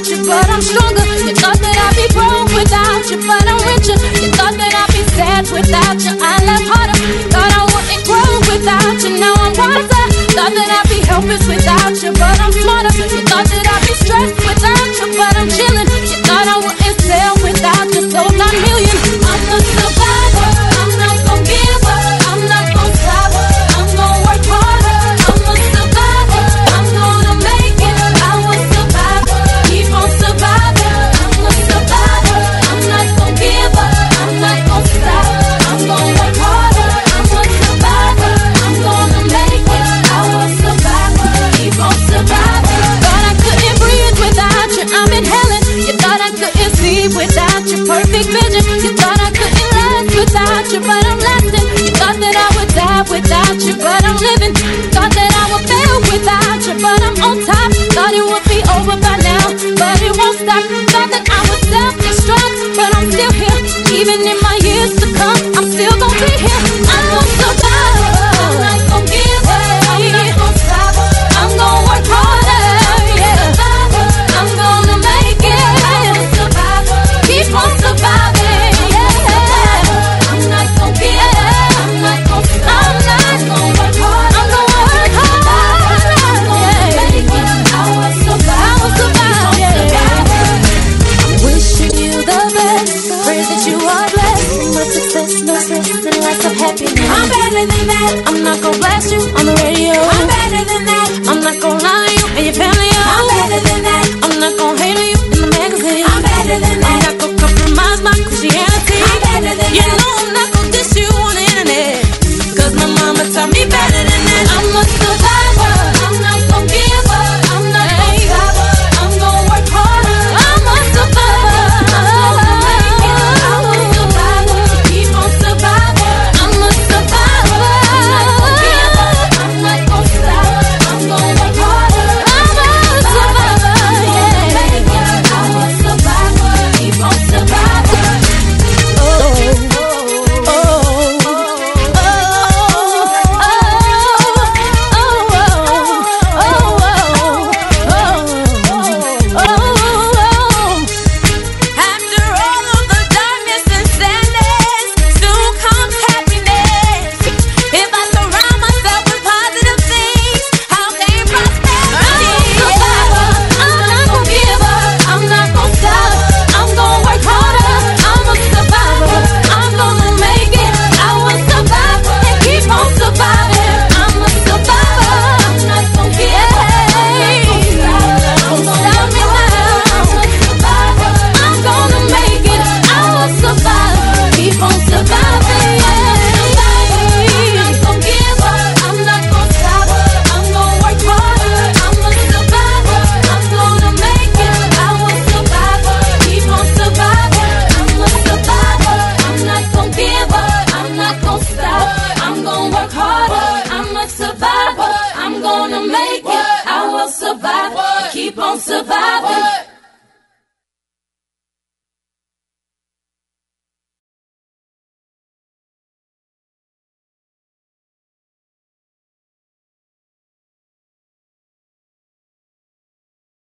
you, but I'm stronger. You thought that I'd be broke without you, but I'm richer. You thought that I'd be sad without you, I laugh harder. Thought I wouldn't grow without you, now I'm wiser. Thought that I'd be helpless without you, but I'm smarter. You thought that I'd be stressed without you, but I'm chilling. You thought I wouldn't sell without you, sold 9 million. I'm a survivor, I'm not gon' give up, I'm not gon' stop, I'm gon' work harder. I'm a survivor, I'm gonna make it. I will survive, keep on surviving. I'm a survivor, I'm not gon' give up, I'm not gon' stop, I'm gon' work harder. I'm a survivor, I'm gonna make it. I will survive, keep on surviving. Thought I couldn't breathe without you, I'm inhaling. You thought I couldn't see without your perfect vision. You thought I couldn't last without you, but I'm lasting. You thought that I would die without you, but I'm living. Thought that I would fail without you, but I'm on top. Thought it would be over by now, but it won't stop. Thought that I would self-destruct, but I'm still here. Even in my years to come, I'm still gonna be here. I'm gonna survive, I'm not gonna give up, I'm not gonna stop, I'm gonna work harder, yeah. I'm gonna make it, keep on surviving, yeah. I'm not gonna give up, I'm not gonna stop, I'm gonna work hard, I'm gonna work hard, I'm gonna make it. I will survive, yeah. I'm wishing you the best, pray that you are blessed. No success, no stress, and lots of happiness. I'm better than that, I'm not gonna blast you on the radio. I'm better than that, I'm not gonna lie.